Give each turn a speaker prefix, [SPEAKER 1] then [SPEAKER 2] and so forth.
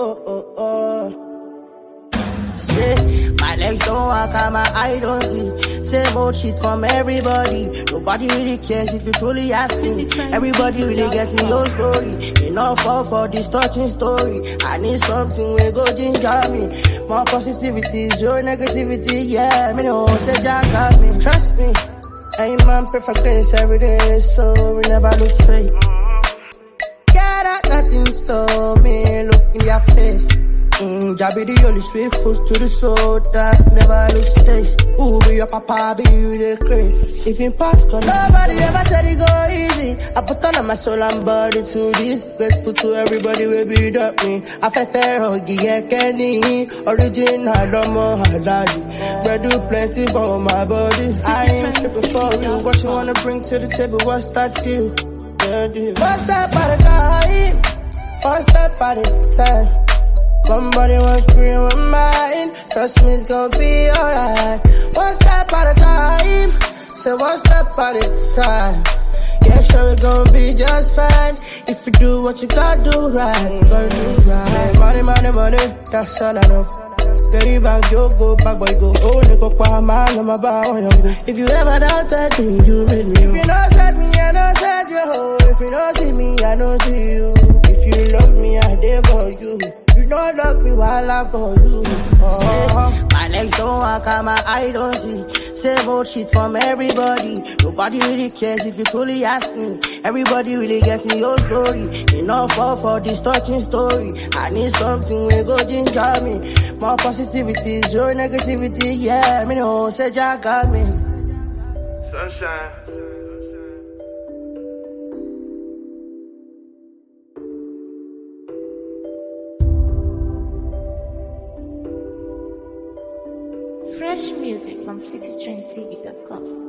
[SPEAKER 1] Say, my legs don't walk and my eye don't see. Same old shit from everybody. Nobody really cares if you truly ask me. Everybody really gets in your story. Enough for this touching story. I need something where go ginger me. More positivity, zero negativity. Yeah, me know say Jack got me. Trust me, ain't man perfect grace every day, so we never lose faith. Get out nothing, so me look in your face. Jah be the only sweet food to the soul that never lose taste. Ooh, be your papa, be you the grace. If in past cause nobody ever said it go easy. I put on my soul and body to this. Grateful to everybody will beat up me. I felt the yeah, Kenny. Original, no more halali. But do plenty for my body. I ain't tripping for you. What you wanna bring to the table? What's that deal? Yeah, deal. What's that by the time? What's that by the time? Somebody wants to scream with mine. Trust me, it's gonna be alright. One step at a time. So one step at a time. Yeah, sure, it's gonna be just fine. If you do what you gotta do right, you gotta do right. Money, money, money, that's all I know. Get it back, you go, back boy go. Oh, nigga, kwa man, I'm about on your go. If you ever doubted me, you made me. If you don't set me, I don't set you. If you don't see me, I don't see you. If you love me, I dare for you. You don't love me while I'm for you. My legs don't walk and my eye don't see. Same old shit from everybody. Nobody really cares if you truly ask me. Everybody really gets in your story. Enough for this touching story. I need something where go ginger me. More positivity, zero negativity. Yeah, me know say Jack got me.
[SPEAKER 2] Sunshine.
[SPEAKER 3] Fresh music from citytrendtv.com.